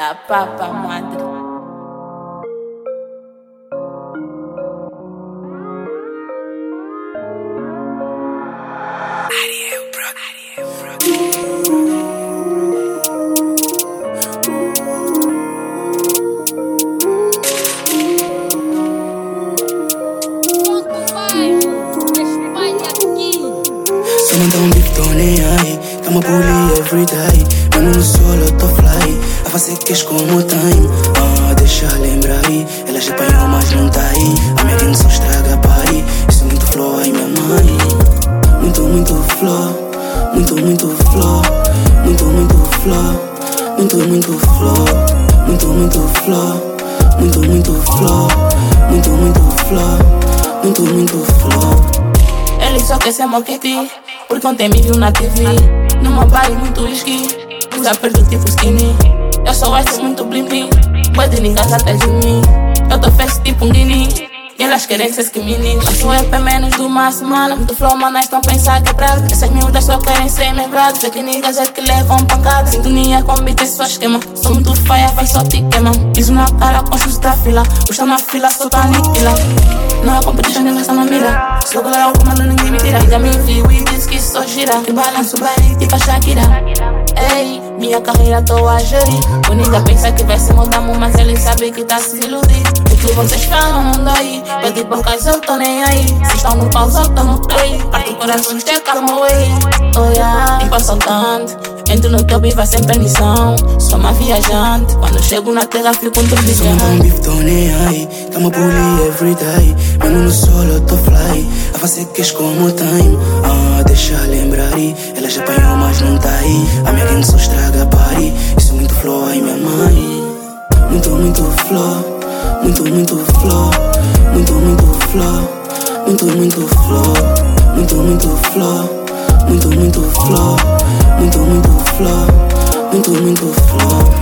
La papa madre. Someone don't beef, tô nem aí. Tamo bully every day. Mesmo no solo, tô fly. A fazer queixo como time. Deixa lembrar aí. Ela já apanhou, mas não tá aí. A minha gang só estraga party. Isso muito flow, ai minha mãe. Muito flow. Muito flow. Muito flow. Muito flow. Muito flow. Muito flow. Muito flow. Ele só quer ser moquete, porque ontem me viu na TV. Numa party muito whisky, usa perto tipo skinny. Eu só gosto muito blim blim, pode ninguém atrás de mim. Eu tô fast tipo um guinea, e elas querem ser skinny. Faço EP menos de uma semana, muito flow, manas estão pensar que é prazo. Essas miúdas só querem ser lembrados, fake niggas é que levam pancada. Sintonia com beat é só esquema, sou muito faia, vai só te queima. Piso na cara com chute da fila, puxa na fila, só tá aniquila. Não há competição, ninguém está na mira. Sou galera, o comando, ninguém me tira. Já me viu e diz que só gira. Que balanço bem, tipo a Shakira. Ei, minha carreira tô a gerir. O nigga pensa que vai se mudar, mas ele sabe que tá se iludir. O que vocês falam não dói. Pede por causa, eu tô nem aí. Se estão no pau, eu tô no play. Parto o coração, te calma, way. Oh yeah, enquanto saltante. Entro no teu beat, vai sempre em missão. Sou uma viajante. Quando chego na terra, fico um turbilhão. Someone don't beef, tô nem aí. Tamo bully every day. Mesmo no solo, tô fly. A fazer queixo como time. Deixa lembrar aí. Ela já apanhou, mas não tá aí. A minha gang só estraga party. Isso muito flow, ai minha mãe. Muito flow. Muito flow. Muito flow. Muito flow. Muito flow. Muito flow. Muito flow. Muito flow.